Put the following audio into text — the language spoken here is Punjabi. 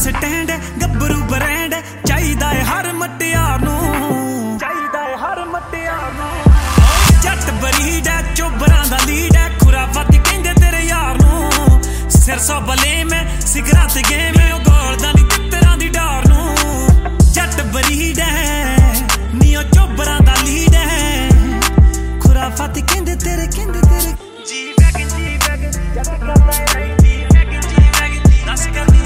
ਸਟੈਂਡ ਗੱਭਰੂ ਬਰੈਂਡ ਚਾਹੀਦਾ ਏ ਹਰ ਮਟਿਆਰ ਨੂੰ, ਚਾਹੀਦਾ ਏ ਹਰ ਮਟਿਆਰ ਨੂੰ। ਜੱਟ ਬਰੀਡ ਐ ਚੋਬਰਾਂ ਦਾ ਲੀਡ ਐ ਖੁਰਾਫਤ ਕਹਿੰਦੇ ਤੇਰੇ ਯਾਰ ਨੂੰ। ਸਿਰ ਸੌ ਬਲੇ ਮੈਂ ਸਿਗਰਾਂ ਤੇ